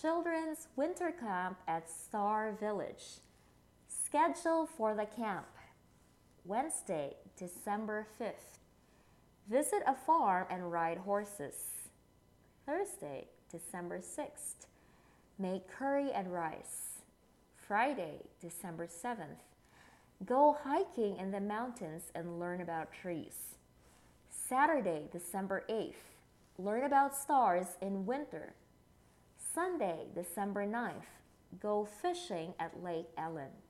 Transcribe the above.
Children's Winter Camp at Star Village. Schedule for the camp. Wednesday, December 5th. Visit a farm and ride horses. Thursday, December 6th. Make curry and rice. Friday, December 7th. Go hiking in the mountains and learn about trees. Saturday, December 8th. Learn about stars in winter. Sunday, December 9th. Go fishing at Lake Ellen.